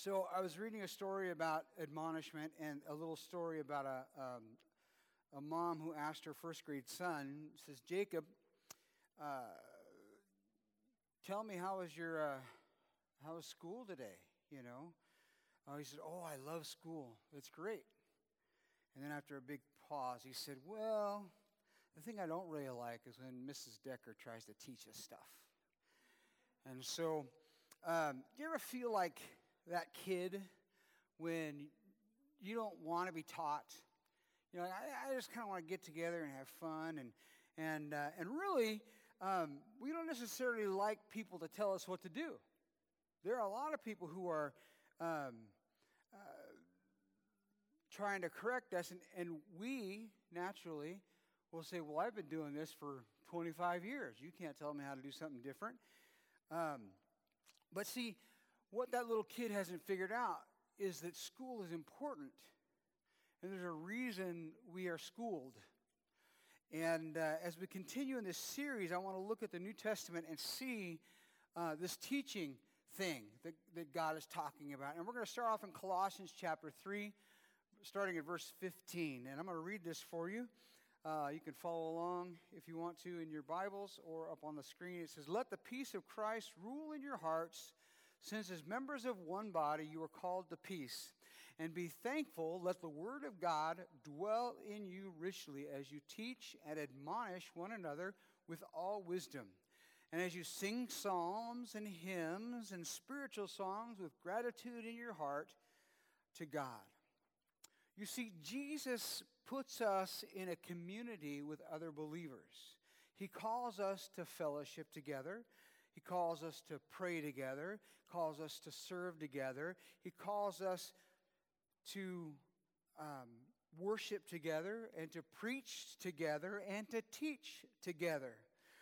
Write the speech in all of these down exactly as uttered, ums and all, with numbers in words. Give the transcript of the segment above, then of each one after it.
So I was reading a story about admonishment and a little story about a um, a mom who asked her first grade son, says, Jacob, uh, tell me how was your uh, how was school today? You know, uh, he said, oh, I love school. It's great. And then after a big pause, he said, well, the thing I don't really like is when Missus Decker tries to teach us stuff. And so, um, do you ever feel like that kid when you don't want to be taught? You know, I, I just kind of want to get together and have fun, and and uh, and really, um, we don't necessarily like people to tell us what to do. There are a lot of people who are um, uh, trying to correct us, and, and we naturally will say, "Well, I've been doing this for twenty-five years. You can't tell me how to do something different." Um, but see, what that little kid hasn't figured out is that school is important. And there's a reason we are schooled. And uh, as we continue in this series, I want to look at the New Testament and see uh, this teaching thing that, that God is talking about. And we're going to start off in Colossians chapter three, starting at verse fifteen. And I'm going to read this for you. Uh, you can follow along if you want to in your Bibles or up on the screen. It says, let the peace of Christ rule in your hearts, since as members of one body you are called to peace. And be thankful, let the word of God dwell in you richly as you teach and admonish one another with all wisdom. And as you sing psalms and hymns and spiritual songs with gratitude in your heart to God. You see, Jesus puts us in a community with other believers. He calls us to fellowship together. He calls us to pray together, calls us to serve together. He calls us to um, worship together and to preach together and to teach together.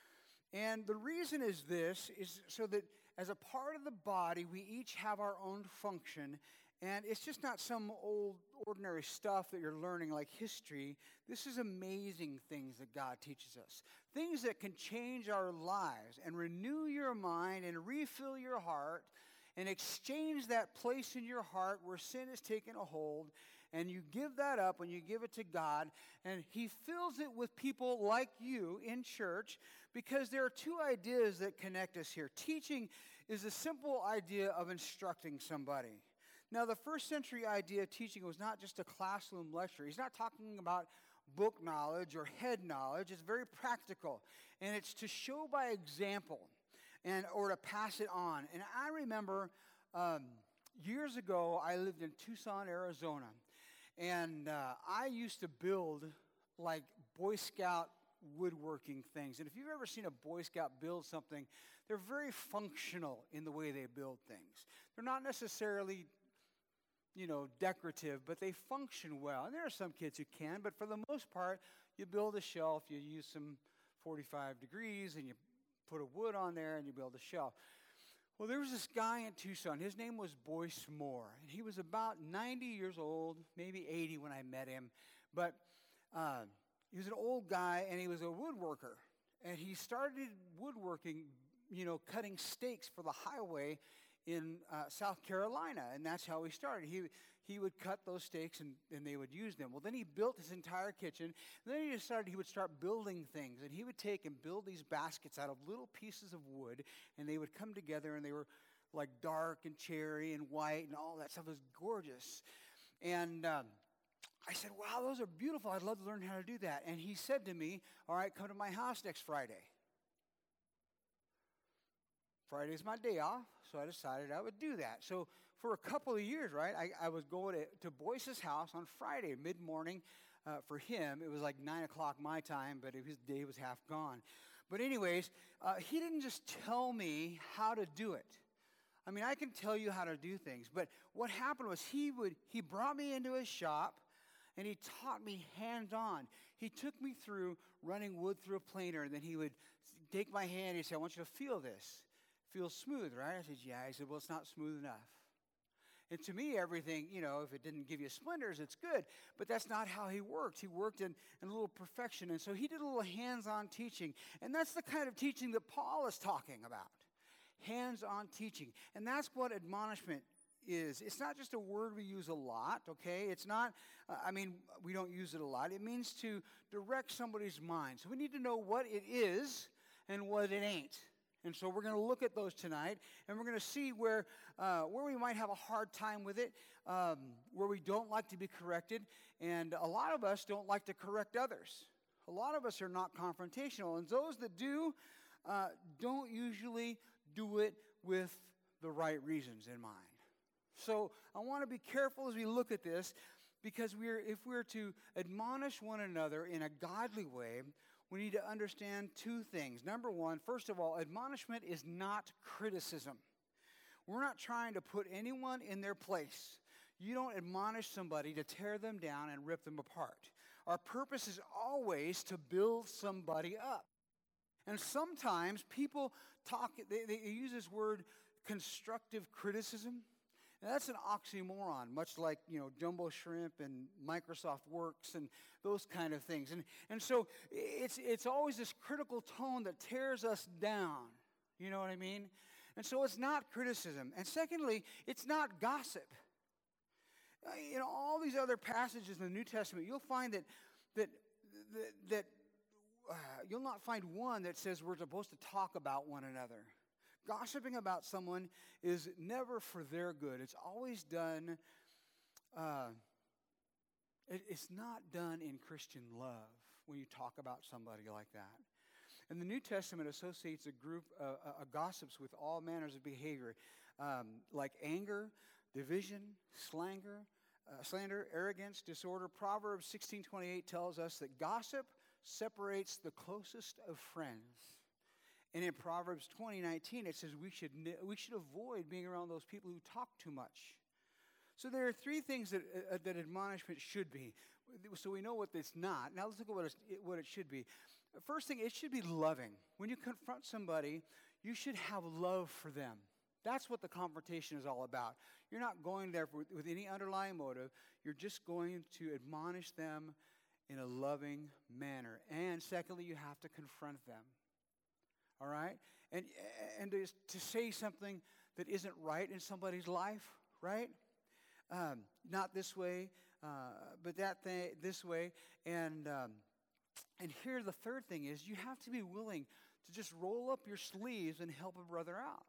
And the reason is this, is so that as a part of the body, we each have our own function. And it's just not some old, ordinary stuff that you're learning like history. This is amazing things that God teaches us. Things that can change our lives and renew your mind and refill your heart and exchange that place in your heart where sin has taken a hold. And you give that up when you give it to God. And He fills it with people like you in church, because there are two ideas that connect us here. Teaching is a simple idea of instructing somebody. Now, the first century idea of teaching was not just a classroom lecture. He's not talking about book knowledge or head knowledge. It's very practical. And it's to show by example and or to pass it on. And I remember um, years ago, I lived in Tucson, Arizona. And uh, I used to build like Boy Scout woodworking things. And if you've ever seen a Boy Scout build something, they're very functional in the way they build things. They're not necessarily, you know, decorative, but they function well. And there are some kids who can, but for the most part, you build a shelf, you use some forty-five degrees, and you put a wood on there, and you build a shelf. Well, there was this guy in Tucson. His name was Boyce Moore, and he was about ninety years old, maybe eighty when I met him. But uh, he was an old guy, and he was a woodworker. And he started woodworking, you know, cutting stakes for the highway in uh, South Carolina, and that's how he started. He he would cut those stakes, and, and they would use them. Well, then he built his entire kitchen. And then he decided he would start building things, and he would take and build these baskets out of little pieces of wood, and they would come together, and they were like dark and cherry and white, and all that stuff. It was gorgeous. And um, I said, wow, those are beautiful. I'd love to learn how to do that. And he said to me, all right, come to my house next Friday. Friday's my day off, so I decided I would do that. So for a couple of years, right, I, I was going to, to Boyce's house on Friday, mid-morning. Uh, for him, it was like nine o'clock my time, but his day was half gone. But anyways, uh, he didn't just tell me how to do it. I mean, I can tell you how to do things, but what happened was he would he brought me into his shop, and he taught me hands-on. He took me through running wood through a planer, and then he would take my hand and he'd say, I want you to feel this. Feels smooth, right? I said, yeah. He said, well, it's not smooth enough. And to me, everything, you know, if it didn't give you splinters, it's good. But that's not how he worked. He worked in, in a little perfection. And so he did a little hands-on teaching. And that's the kind of teaching that Paul is talking about. Hands-on teaching. And that's what admonishment is, it's not just a word we use a lot, okay? It's not, uh, I mean, we don't use it a lot. It means to direct somebody's mind. So we need to know what it is and what it ain't. And so we're going to look at those tonight, and we're going to see where uh, where we might have a hard time with it, um, where we don't like to be corrected, and a lot of us don't like to correct others. A lot of us are not confrontational, and those that do uh, don't usually do it with the right reasons in mind. So I want to be careful as we look at this, because we're if we're to admonish one another in a godly way, we need to understand two things. Number one, first of all, admonishment is not criticism. We're not trying to put anyone in their place. You don't admonish somebody to tear them down and rip them apart. Our purpose is always to build somebody up. And sometimes people talk, they, they use this word constructive criticism. Now, that's an oxymoron, much like, you know, Jumbo Shrimp and Microsoft Works and those kind of things. And and so it's it's always this critical tone that tears us down. You know what I mean? And so it's not criticism. And secondly, it's not gossip. Uh, in all these other passages in the New Testament, you'll find that that that, that uh, you'll not find one that says we're supposed to talk about one another. Gossiping about someone is never for their good. It's always done, uh, it, it's not done in Christian love when you talk about somebody like that. And the New Testament associates a group uh, uh, gossips with all manners of behavior, um, like anger, division, slander, uh, slander, arrogance, disorder. Proverbs sixteen twenty-eight tells us that gossip separates the closest of friends. And in Proverbs twenty nineteen, it says we should we should avoid being around those people who talk too much. So there are three things that uh, that admonishment should be. So we know what it's not. Now let's look at what, it's, what it should be. First thing, it should be loving. When you confront somebody, you should have love for them. That's what the confrontation is all about. You're not going there with, with any underlying motive. You're just going to admonish them in a loving manner. And secondly, you have to confront them. All right? And and to, to say something that isn't right in somebody's life, right? Um, not this way, uh, but that thing, this way. And um, and here the third thing is you have to be willing to just roll up your sleeves and help a brother out.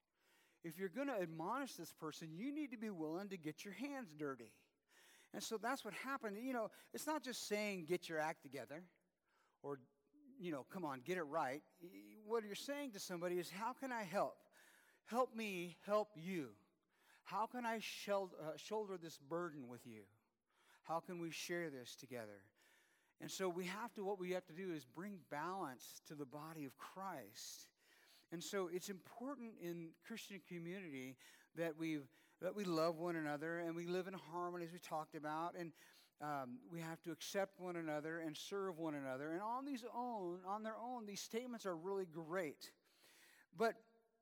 If you're going to admonish this person, you need to be willing to get your hands dirty. And so that's what happened. You know, it's not just saying get your act together or, you know, come on, get it right. What you're saying to somebody is, how can I help? Help me help you. How can I shel- uh, shoulder this burden with you? How can we share this together? And so we have to, what we have to do is bring balance to the body of Christ. And so it's important in Christian community that we that we love one another and we live in harmony, as we talked about, and um, we have to accept one another and serve one another. And on these own, on their own, these statements are really great. But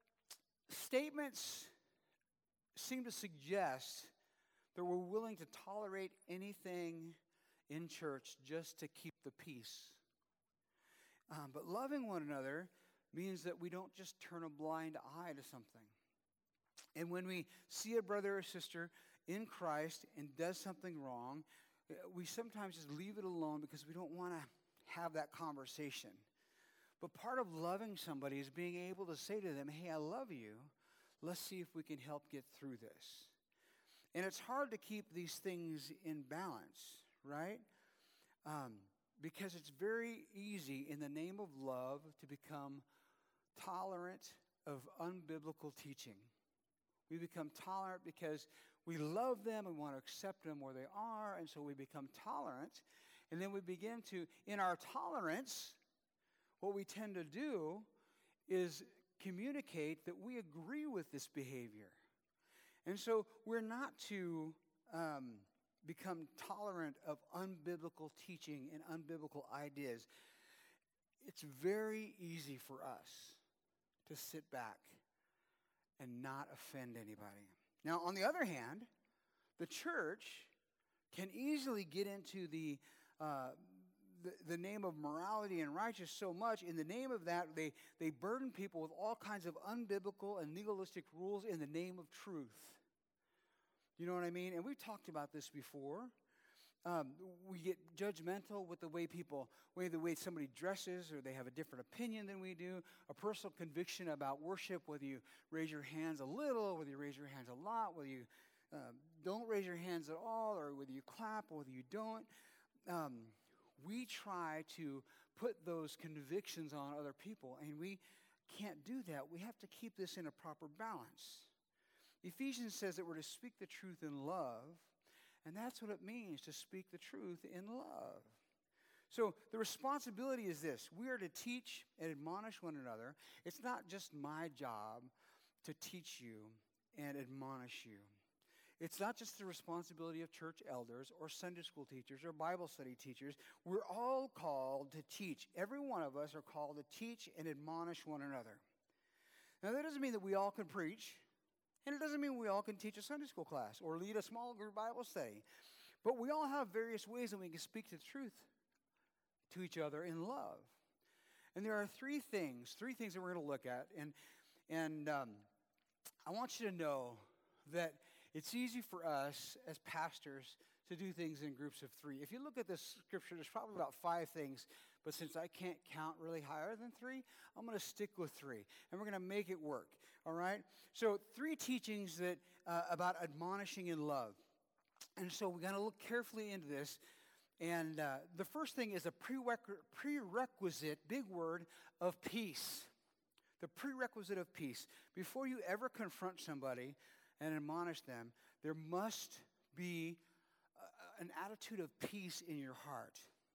statements seem to suggest that we're willing to tolerate anything in church just to keep the peace. Um, but loving one another means that we don't just turn a blind eye to something. And when we see a brother or sister in Christ and does something wrong, we sometimes just leave it alone because we don't want to have that conversation. But part of loving somebody is being able to say to them, hey, I love you. Let's see if we can help get through this. And it's hard to keep these things in balance, right? Um, because it's very easy in the name of love to become tolerant of unbiblical teaching. We become tolerant because we love them and want to accept them where they are, and so we become tolerant. And then we begin to, in our tolerance, what we tend to do is communicate that we agree with this behavior. And so we're not to um, become tolerant of unbiblical teaching and unbiblical ideas. It's very easy for us to sit back and not offend anybody. Now, on the other hand, the church can easily get into the, uh, the the name of morality and righteousness so much. In the name of that, they, they burden people with all kinds of unbiblical and legalistic rules in the name of truth. You know what I mean? And we've talked about this before. Um, we get judgmental with the way people, way the way somebody dresses, or they have a different opinion than we do. A personal conviction about worship, whether you raise your hands a little, whether you raise your hands a lot, whether you uh, don't raise your hands at all, or whether you clap, or whether you don't. Um, we try to put those convictions on other people, and we can't do that. We have to keep this in a proper balance. Ephesians says that we're to speak the truth in love, and that's what it means to speak the truth in love. So the responsibility is this. We are to teach and admonish one another. It's not just my job to teach you and admonish you. It's not just the responsibility of church elders or Sunday school teachers or Bible study teachers. We're all called to teach. Every one of us are called to teach and admonish one another. Now, that doesn't mean that we all can preach. And it doesn't mean we all can teach a Sunday school class or lead a small group Bible study. But we all have various ways that we can speak the truth to each other in love. And there are three things, three things that we're going to look at. And, and um, I want you to know that it's easy for us as pastors to do things in groups of three. If you look at this scripture, there's probably about five things. But since I can't count really higher than three, I'm going to stick with three. And we're going to make it work. All right? So three teachings that uh, about admonishing in love. And so we're going to look carefully into this. And uh, the first thing is a prereq- prerequisite, big word, of peace. The prerequisite of peace. Before you ever confront somebody and admonish them, there must be uh, an attitude of peace in your heart.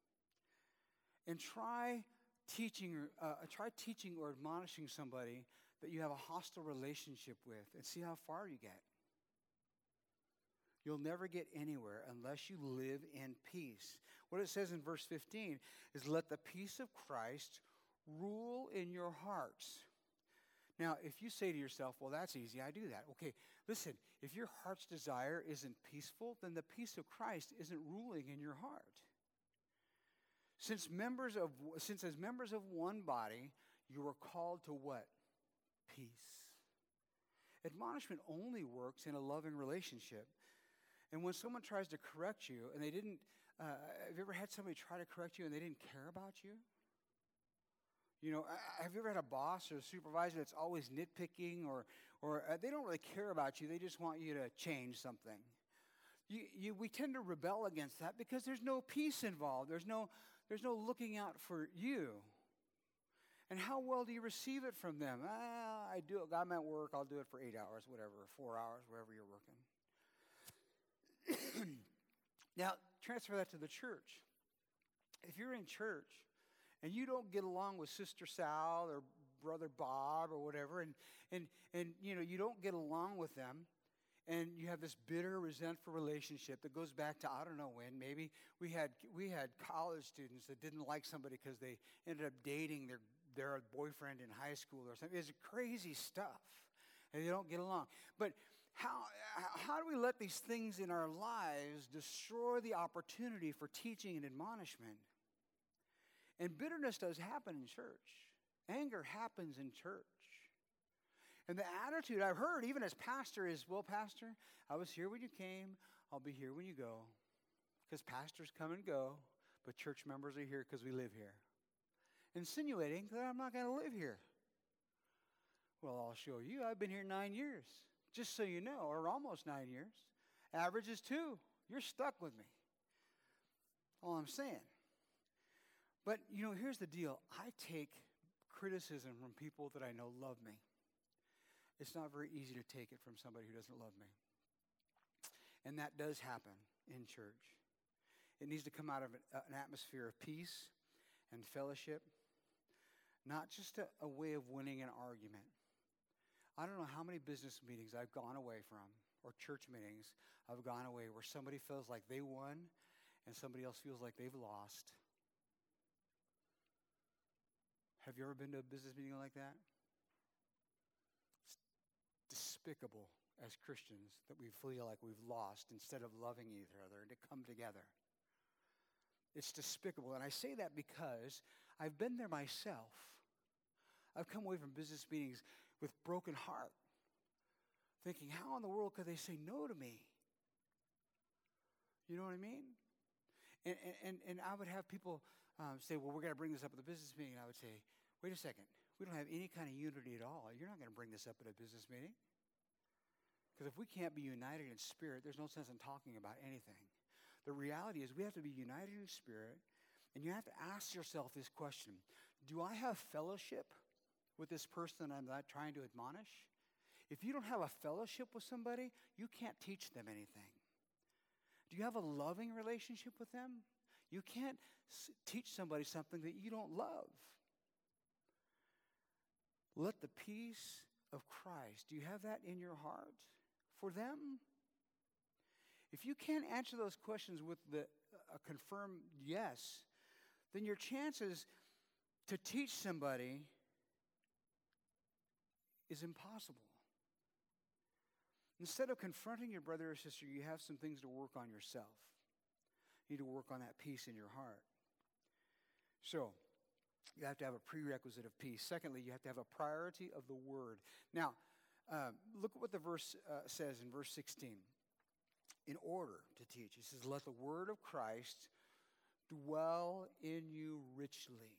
And try teaching, uh, try teaching or admonishing somebody that you have a hostile relationship with, and see how far you get. You'll never get anywhere unless you live in peace. What it says in verse fifteen is, let the peace of Christ rule in your hearts. Now, if you say to yourself, well, that's easy, I do that. Okay, listen, if your heart's desire isn't peaceful, then the peace of Christ isn't ruling in your heart. Since members of, since as members of one body, you are called to what? Peace. Admonishment only works in a loving relationship. And when someone tries to correct you, and they didn't, uh, have you ever had somebody try to correct you and they didn't care about you? You know, have you ever had a boss or a supervisor that's always nitpicking, or, or uh, they don't really care about you, they just want you to change something? You, you, we tend to rebel against that because there's no peace involved. There's no, there's no looking out for you. And how well do you receive it from them? Ah, I do it. I'm at work. I'll do it for eight hours, whatever, four hours, wherever you're working. Now, transfer that to the church. If you're in church and you don't get along with Sister Sal or Brother Bob or whatever, and, and, and you know, you don't get along with them, and you have this bitter, resentful relationship that goes back to, I don't know when, maybe we had we had college students that didn't like somebody because they ended up dating their, their boyfriend in high school or something. It's crazy stuff, and they don't get along. But how, how do we let these things in our lives destroy the opportunity for teaching and admonishment? And bitterness does happen in church. Anger happens in church. And the attitude I've heard, even as pastor, is, well, pastor, I was here when you came. I'll be here when you go. Because pastors come and go, but church members are here because we live here. Insinuating that I'm not going to live here. Well, I'll show you. I've been here nine years. Just so you know, or almost nine years. Average is two. You're stuck with me. All I'm saying. But, you know, here's the deal. I take criticism from people that I know love me. It's not very easy to take it from somebody who doesn't love me. And that does happen in church. It needs to come out of an, uh, an atmosphere of peace and fellowship, not just a, a way of winning an argument. I don't know how many business meetings I've gone away from, or church meetings I've gone away where somebody feels like they won and somebody else feels like they've lost. Have you ever been to a business meeting like that? Despicable as Christians that we feel like we've lost instead of loving each other and to come together. It's despicable. And I say that because I've been there myself. I've come away from business meetings with broken heart, thinking, how in the world could they say no to me? You know what I mean? And, and, and I would have people um, say, well, we're going to bring this up at the business meeting. And I would say, wait a second. We don't have any kind of unity at all. You're not going to bring this up at a business meeting. Because if we can't be united in spirit, there's no sense in talking about anything. The reality is we have to be united in spirit, and you have to ask yourself this question. Do I have fellowship with this person I'm not trying to admonish? If you don't have a fellowship with somebody, you can't teach them anything. Do you have a loving relationship with them? You can't s- teach somebody something that you don't love. Let the peace of Christ, do you have that in your heart for them? If you can't answer those questions with the, a confirmed yes, then your chances to teach somebody is impossible. Instead of confronting your brother or sister, you have some things to work on yourself. You need to work on that peace in your heart. So, you have to have a prerequisite of peace. Secondly, you have to have a priority of the word. Now, uh, look at what the verse uh, says in verse sixteen. In order to teach, it says, let the word of Christ dwell in you richly.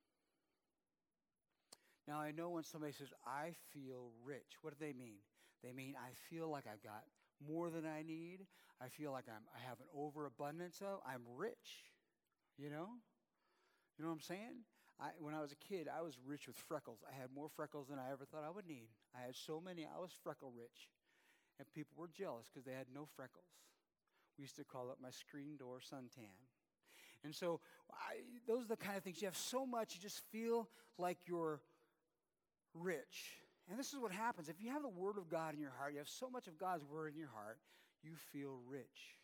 Now, I know when somebody says, I feel rich, what do they mean? They mean, I feel like I've got more than I need. I feel like I'm, I have an overabundance of. I'm rich, you know? You know what I'm saying? I, when I was a kid, I was rich with freckles. I had more freckles than I ever thought I would need. I had so many, I was freckle rich. And people were jealous because they had no freckles. We used to call it my screen door suntan. And so I, those are the kind of things. You have so much, you just feel like you're rich. And this is what happens. If you have the Word of God in your heart, you have so much of God's Word in your heart, you feel rich.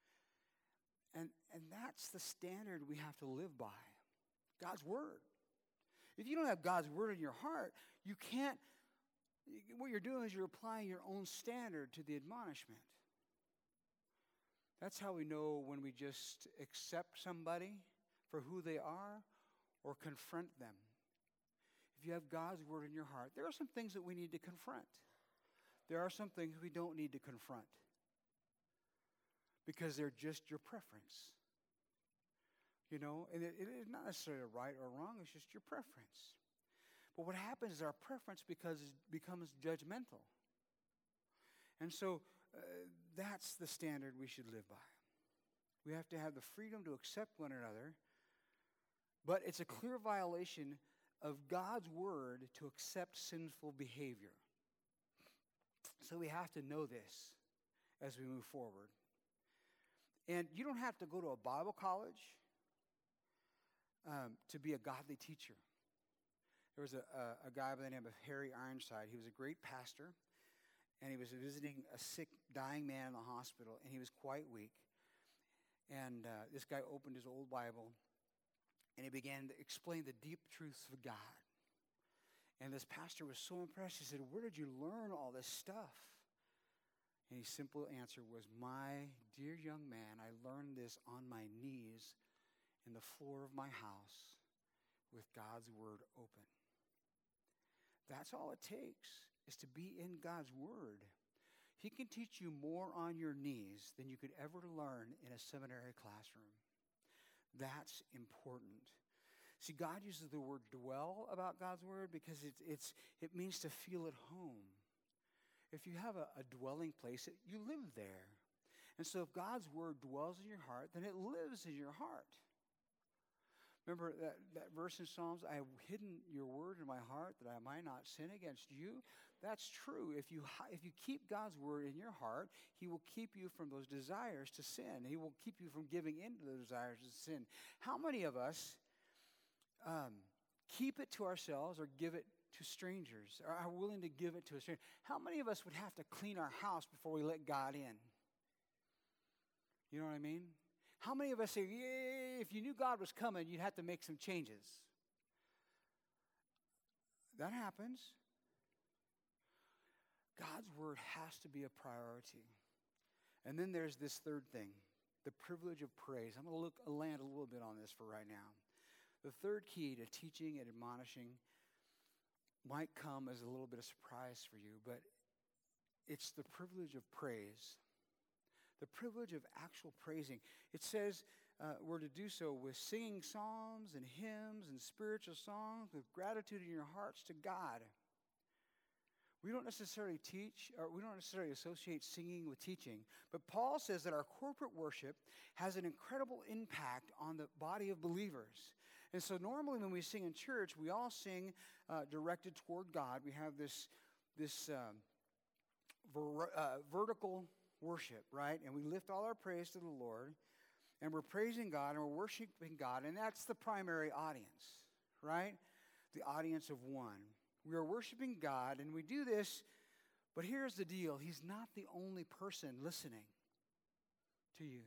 And, and that's the standard we have to live by. God's Word. If you don't have God's Word in your heart, you can't. What you're doing is you're applying your own standard to the admonishment. That's how we know when we just accept somebody for who they are or confront them. If you have God's word in your heart, there are some things that we need to confront. There are some things we don't need to confront because they're just your preference. You know, and it, it is not necessarily right or wrong, it's just your preference. But what happens is our preference because it becomes judgmental. And so uh, that's the standard we should live by. We have to have the freedom to accept one another, but it's a clear violation of God's word to accept sinful behavior. So we have to know this as we move forward. And you don't have to go to a Bible college um, to be a godly teacher. There was a, a, a guy by the name of Harry Ironside. He was a great pastor, and he was visiting a sick, dying man in the hospital, and he was quite weak. And uh, this guy opened his old Bible, and he began to explain the deep truths of God. And this pastor was so impressed. He said, where did you learn all this stuff? And his simple answer was, my dear young man, I learned this on my knees in the floor of my house with God's word open. That's all it takes, is to be in God's word. He can teach you more on your knees than you could ever learn in a seminary classroom. That's important. See, God uses the word dwell about God's word because it's, it's, it means to feel at home. If you have a, a dwelling place, you live there. And so if God's word dwells in your heart, then it lives in your heart. Remember that, that verse in Psalms, I have hidden your word in my heart that I might not sin against you. That's true. If you, if you keep God's word in your heart, he will keep you from those desires to sin. He will keep you from giving in to the desires to sin. How many of us um, keep it to ourselves or give it to strangers, or are willing to give it to a stranger? How many of us would have to clean our house before we let God in? You know what I mean? How many of us say, yeah, if you knew God was coming, you'd have to make some changes? That happens. God's word has to be a priority. And then there's this third thing, the privilege of praise. I'm going to look land a little bit on this for right now. The third key to teaching and admonishing might come as a little bit of surprise for you, but it's the privilege of praise. the privilege of actual praising. It says uh, we're to do so with singing psalms and hymns and spiritual songs with gratitude in your hearts to God. We don't necessarily teach, or we don't necessarily associate singing with teaching, but Paul says that our corporate worship has an incredible impact on the body of believers. And so normally when we sing in church, we all sing uh, directed toward God. We have this, this um, ver- uh, vertical worship, right? And we lift all our praise to the Lord, and we're praising God, and we're worshiping God, and that's the primary audience, right? The audience of one. We are worshiping God, and we do this, but here's the deal. He's not the only person listening to you.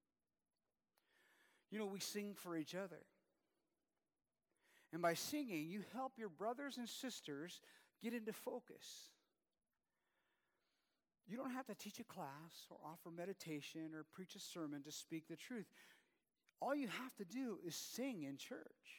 You know, we sing for each other. And by singing, you help your brothers and sisters get into focus. You don't have to teach a class or offer meditation or preach a sermon to speak the truth. All you have to do is sing in church.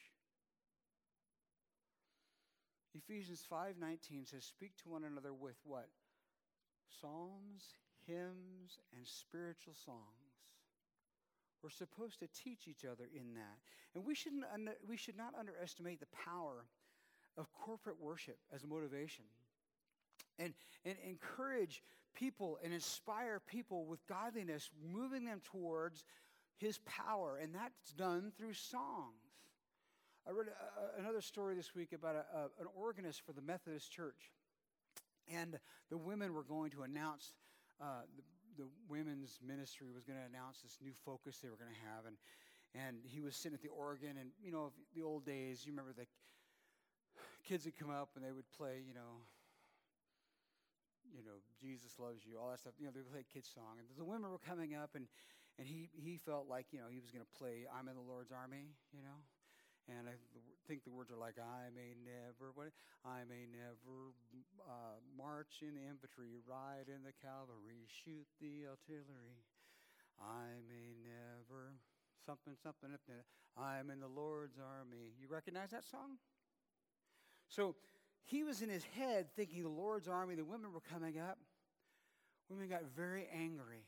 Ephesians five nineteen says, speak to one another with what? Psalms, hymns, and spiritual songs. We're supposed to teach each other in that. And we shouldn't under, we should not underestimate the power of corporate worship as a motivation. And, and encourage people and inspire people with godliness, moving them towards his power. And that's done through songs. I read a, another story this week about a, a, an organist for the Methodist Church. And the women were going to announce, uh, the, the women's ministry was going to announce this new focus they were going to have. And, and he was sitting at the organ. And, you know, the old days, you remember the kids would come up and they would play, you know, you know, Jesus loves you, all that stuff. You know, they would play a kid's song. And the women were coming up, and, and he, he felt like, you know, he was going to play I'm in the Lord's Army, you know. And I think the words are like, I may never, what? I may never uh, march in the infantry, ride in the cavalry, shoot the artillery. I may never, something, something, I'm in the Lord's army. You recognize that song? So he was in his head thinking the Lord's army, the women were coming up. Women got very angry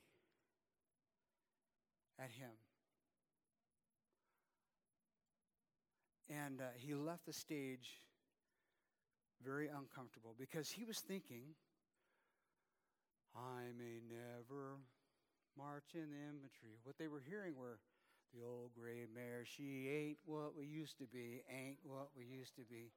at him. And uh, he left the stage very uncomfortable because he was thinking, I may never march in the infantry. What they were hearing were, the old gray mare, she ain't what we used to be, ain't what we used to be.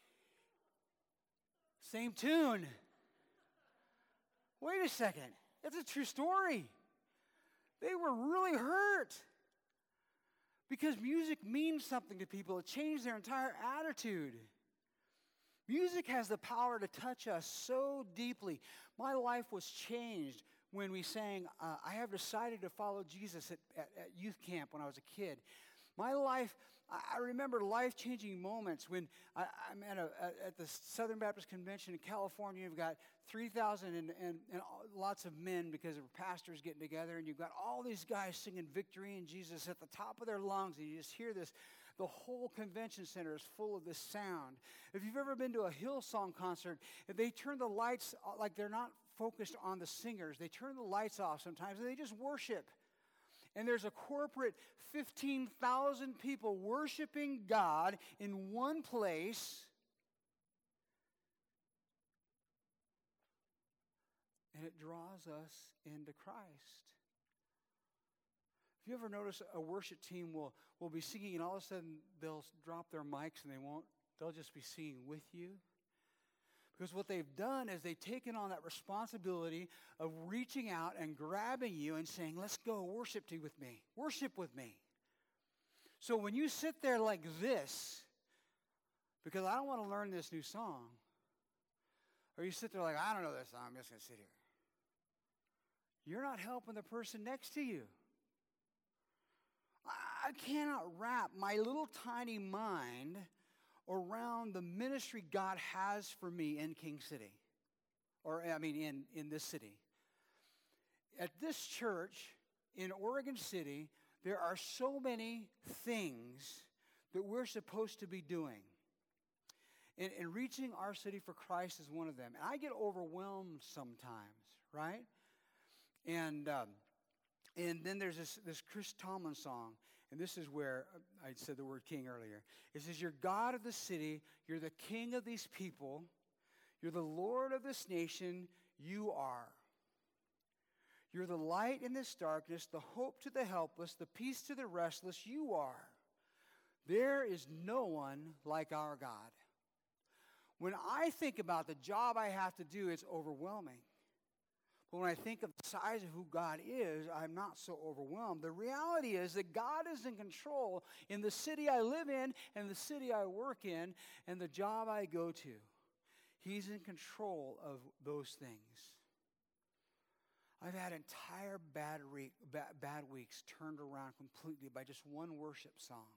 Same tune. Wait a second. That's a true story. They were really hurt. Because music means something to people. It changed their entire attitude. Music has the power to touch us so deeply. My life was changed when we sang, uh, I have decided to follow Jesus at, at, at youth camp when I was a kid. My life, I remember life-changing moments when I, I'm at, a, at the Southern Baptist Convention in California. You've got three thousand and, and, and lots of men because of pastors getting together, and you've got all these guys singing victory in Jesus at the top of their lungs, and you just hear this. The whole convention center is full of this sound. If you've ever been to a Hillsong concert, if they turn the lights, like they're not focused on the singers, they turn the lights off sometimes, and they just worship. And there's a corporate fifteen thousand people worshiping God in one place. And it draws us into Christ. If you ever notice a worship team will, will be singing and all of a sudden they'll drop their mics and they won't, they'll just be singing with you. Because what they've done is they've taken on that responsibility of reaching out and grabbing you and saying, let's go worship to with me. Worship with me. So when you sit there like this, because I don't want to learn this new song, or you sit there like, I don't know this song, I'm just going to sit here. You're not helping the person next to you. I cannot wrap my little tiny mind around the ministry God has for me in King City. Or, I mean, in, in this city. At this church in Oregon City, there are so many things that we're supposed to be doing. And, and reaching our city for Christ is one of them. And I get overwhelmed sometimes, right? And um, And then there's this, this Chris Tomlin song, and this is where I said the word king earlier. It says, you're God of the city, you're the king of these people, you're the Lord of this nation, you are. You're the light in this darkness, the hope to the helpless, the peace to the restless, you are. There is no one like our God. When I think about the job I have to do, it's overwhelming. But when I think of the size of who God is, I'm not so overwhelmed. The reality is that God is in control in the city I live in and the city I work in and the job I go to. He's in control of those things. I've had entire bad, re- bad, bad weeks turned around completely by just one worship song.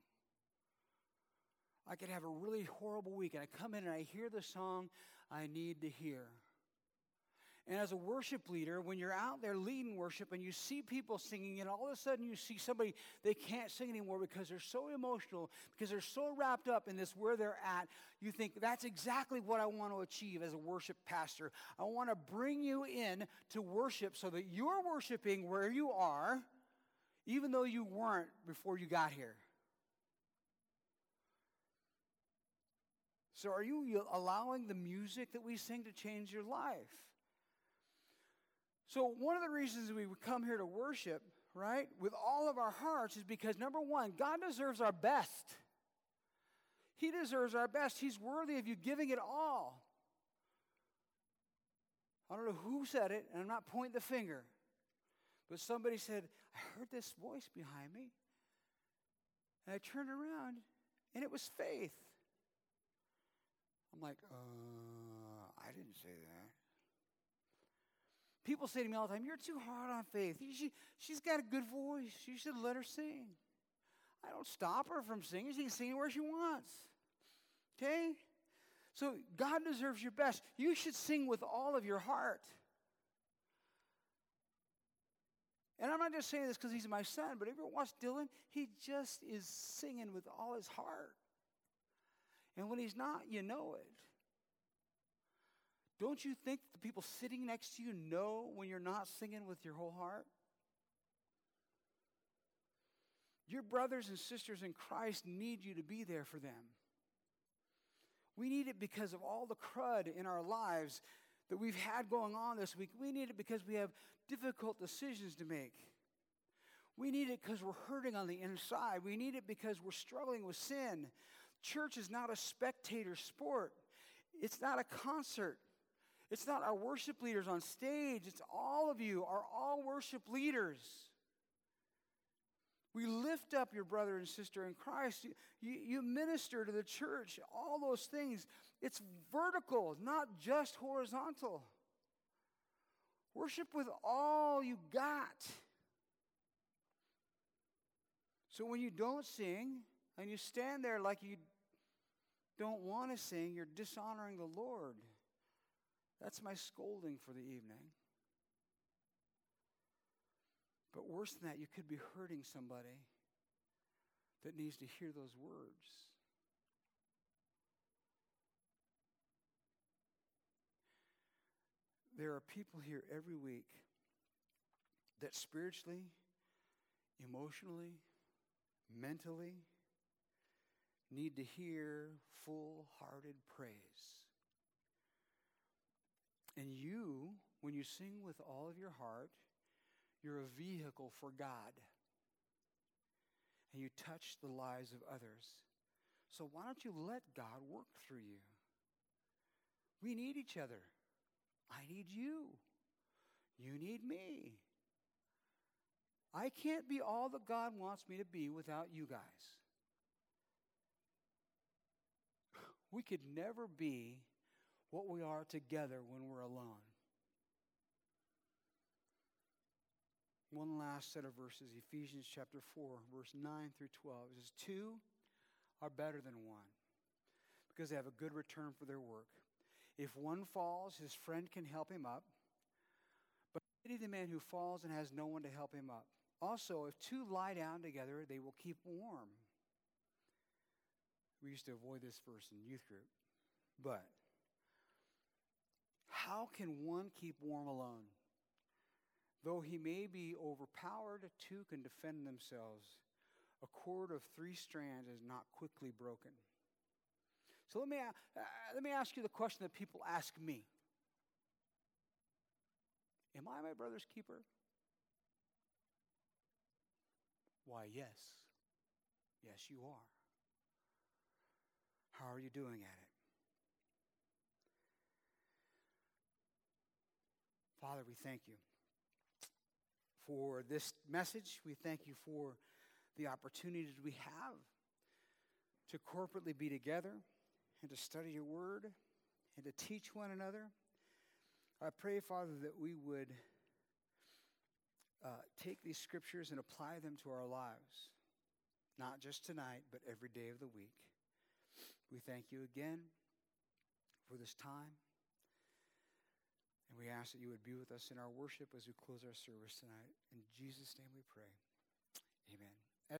I could have a really horrible week, and I come in and I hear the song I need to hear. And as a worship leader, when you're out there leading worship and you see people singing, and all of a sudden you see somebody, they can't sing anymore because they're so emotional, because they're so wrapped up in this where they're at, you think, that's exactly what I want to achieve as a worship pastor. I want to bring you in to worship so that you're worshiping where you are, even though you weren't before you got here. So are you allowing the music that we sing to change your life? So one of the reasons we come here to worship, right, with all of our hearts is because, number one, God deserves our best. He deserves our best. He's worthy of you giving it all. I don't know who said it, and I'm not pointing the finger, but somebody said, I heard this voice behind me, and I turned around, and it was Faith. I'm like, uh, I didn't say that. People say to me all the time, you're too hard on Faith. She, she's got a good voice. You should let her sing. I don't stop her from singing. She can sing where she wants. Okay? So God deserves your best. You should sing with all of your heart. And I'm not just saying this because he's my son, but if you ever watch Dylan, he just is singing with all his heart. And when he's not, you know it. Don't you think the people sitting next to you know when you're not singing with your whole heart? Your brothers and sisters in Christ need you to be there for them. We need it because of all the crud in our lives that we've had going on this week. We need it because we have difficult decisions to make. We need it because we're hurting on the inside. We need it because we're struggling with sin. Church is not a spectator sport. It's not a concert. It's not our worship leaders on stage. It's all of you are all worship leaders. We lift up your brother and sister in Christ. You, you, you minister to the church. All those things. It's vertical, not just horizontal. Worship with all you got. So when you don't sing and you stand there like you don't want to sing, you're dishonoring the Lord. That's my scolding for the evening. But worse than that, you could be hurting somebody that needs to hear those words. There are people here every week that spiritually, emotionally, mentally need to hear full-hearted praise. And you, when you sing with all of your heart, you're a vehicle for God. And you touch the lives of others. So why don't you let God work through you? We need each other. I need you. You need me. I can't be all that God wants me to be without you guys. We could never be what we are together when we're alone. One last set of verses, Ephesians chapter four, verse nine through twelve. It says, two are better than one because they have a good return for their work. If one falls, his friend can help him up. But pity the man who falls and has no one to help him up. Also, if two lie down together, they will keep warm. We used to avoid this verse in youth group. But how can one keep warm alone? Though he may be overpowered, two can defend themselves. A cord of three strands is not quickly broken. So let me, uh, let me ask you the question that people ask me. Am I my brother's keeper? Why, yes. Yes, you are. How are you doing at it? Father, we thank you for this message. We thank you for the opportunities we have to corporately be together and to study your word and to teach one another. I pray, Father, that we would uh, take these scriptures and apply them to our lives, not just tonight, but every day of the week. We thank you again for this time, and we ask that you would be with us in our worship as we close our service tonight. In Jesus' name we pray.